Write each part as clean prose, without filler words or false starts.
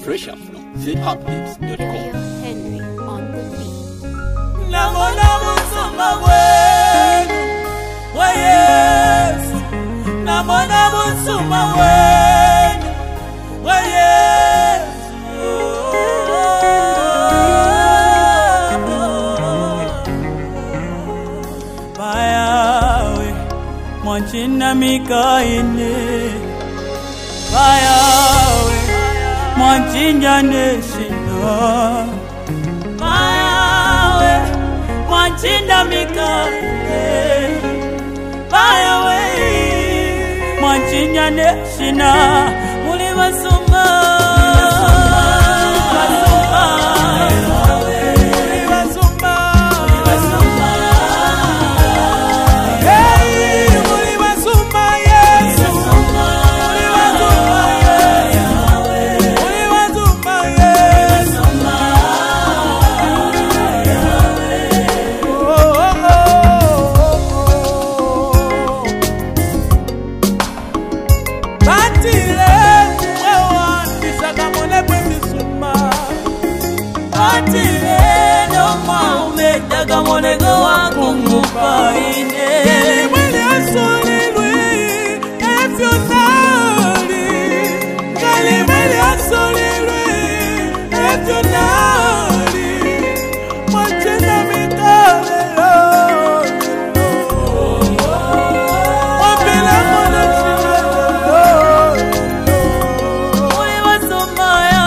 Fresh up from zhotbeats.com. Henry on the beat. Namona musuma wenu wa Yesu, namona musuma wenu wa Yesu. Bayawe mwachina mikaine, bayawe mwachinja neshina, bayawe mwachinda mikaine, bayawe mwachinja neshina. Muli basuma Monego wako mupaine mwili asolilwi efyonali kali mwili asolilwi efyonali mwachena mikalelo wapila mwana chilelo muli wasomaya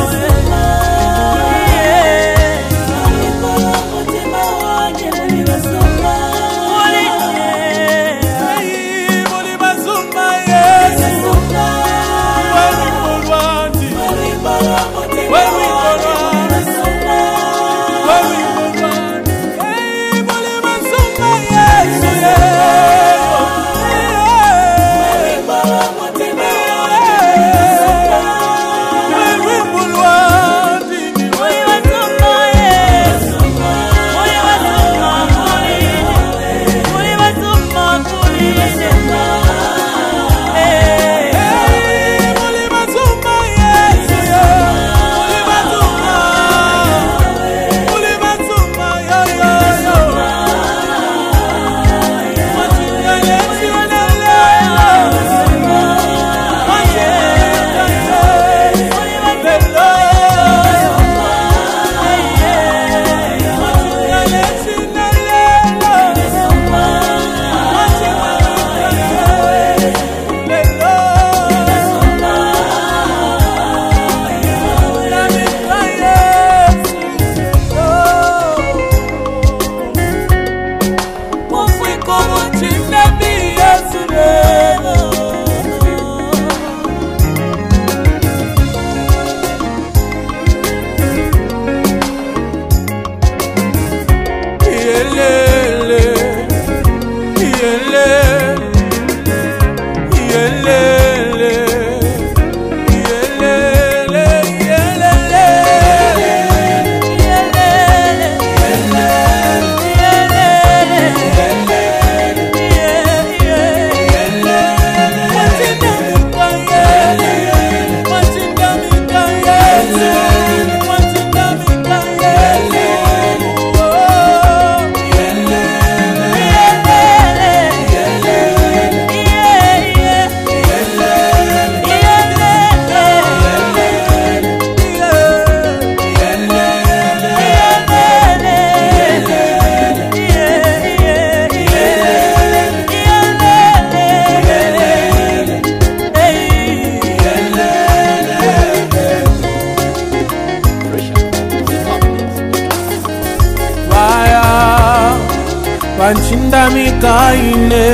Wanchinda mikaine,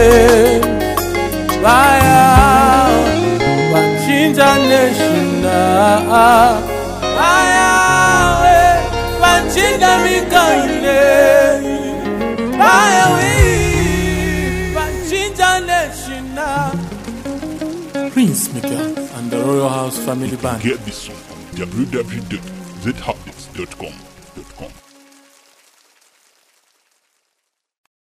baya wanchinja neshina, baya wanchinda mikaine, baya wanchinja neshina. Prince Mika and the Royal House Family Band. Get this song on www.zhotbeats.com.